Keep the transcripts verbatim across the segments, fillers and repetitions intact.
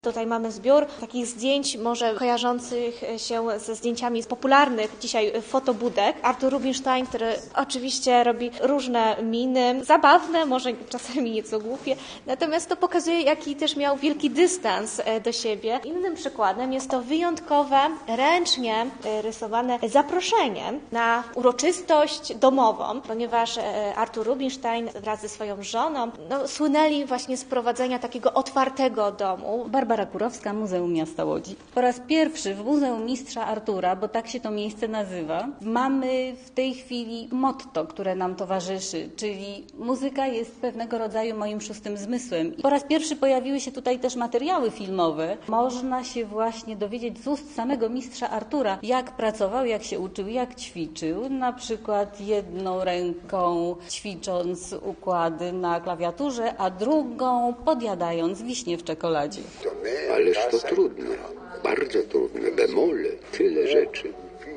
Tutaj mamy zbiór takich zdjęć, może kojarzących się ze zdjęciami z popularnych dzisiaj fotobudek. Artur Rubinstein, który oczywiście robi różne miny, zabawne, może czasami nieco głupie, natomiast to pokazuje, jaki też miał wielki dystans do siebie. Innym przykładem jest to wyjątkowe, ręcznie rysowane zaproszenie na uroczystość domową, ponieważ Artur Rubinstein wraz ze swoją żoną no, słynęli właśnie z prowadzenia takiego otwartego domu. Barbara Kurowska, Muzeum Miasta Łodzi. Po raz pierwszy w Muzeum Mistrza Artura, bo tak się to miejsce nazywa, mamy w tej chwili motto, które nam towarzyszy, czyli muzyka jest pewnego rodzaju moim szóstym zmysłem. Po raz pierwszy pojawiły się tutaj też materiały filmowe. Można się właśnie dowiedzieć z ust samego Mistrza Artura, jak pracował, jak się uczył, jak ćwiczył. Na przykład jedną ręką ćwicząc układy na klawiaturze, a drugą podjadając wiśnie w czekoladzie. Ależ to trudne, bardzo trudne, bemole, tyle rzeczy.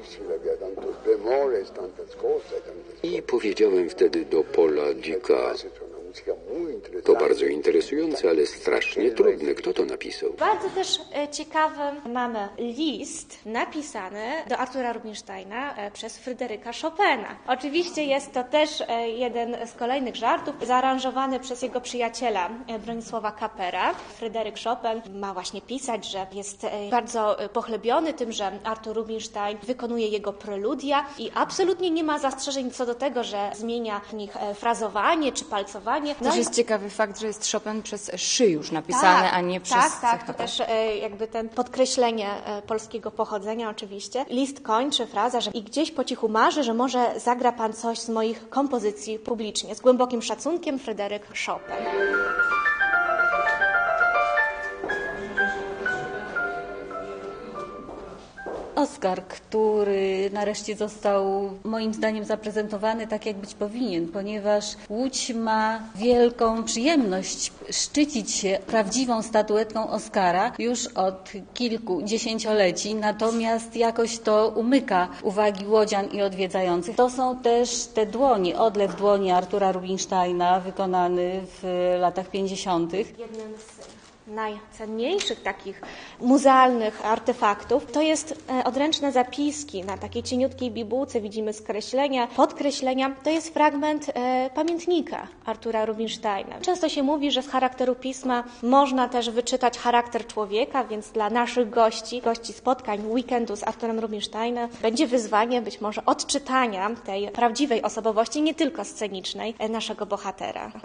I powiedziałem wtedy do Paula Dicka, to bardzo interesujące, ale strasznie trudne. Kto to napisał? Bardzo też ciekawy mamy list napisany do Artura Rubinsteina przez Fryderyka Chopina. Oczywiście jest to też jeden z kolejnych żartów, zaaranżowany przez jego przyjaciela Bronisława Kapera. Fryderyk Chopin ma właśnie pisać, że jest bardzo pochlebiony tym, że Artur Rubinstein wykonuje jego preludia i absolutnie nie ma zastrzeżeń co do tego, że zmienia w nich frazowanie czy palcowanie. No też jest ciekawy fakt, że jest Chopin przez szy już napisane, tak, a nie przez Tak, tak, to C H P. też e, jakby ten podkreślenie e, polskiego pochodzenia oczywiście. List kończy fraza, że i gdzieś po cichu marzy, że może zagra pan coś z moich kompozycji publicznie. Z głębokim szacunkiem, Fryderyk Chopin. Oskar, który nareszcie został moim zdaniem zaprezentowany tak, jak być powinien, ponieważ Łódź ma wielką przyjemność szczycić się prawdziwą statuetką Oskara już od kilku dziesięcioleci, natomiast jakoś to umyka uwagi łodzian i odwiedzających. To są też te dłonie, odlew dłoni Artura Rubinsteina wykonany w latach pięćdziesiątych. Jednym z najcenniejszych takich muzealnych artefaktów to jest odręczne zapiski na takiej cieniutkiej bibułce, widzimy skreślenia, podkreślenia. To jest fragment e, pamiętnika Artura Rubinsteina. Często się mówi, że z charakteru pisma można też wyczytać charakter człowieka, więc dla naszych gości, gości spotkań weekendu z Arturem Rubinsteinem będzie wyzwanie być może odczytania tej prawdziwej osobowości, nie tylko scenicznej, naszego bohatera.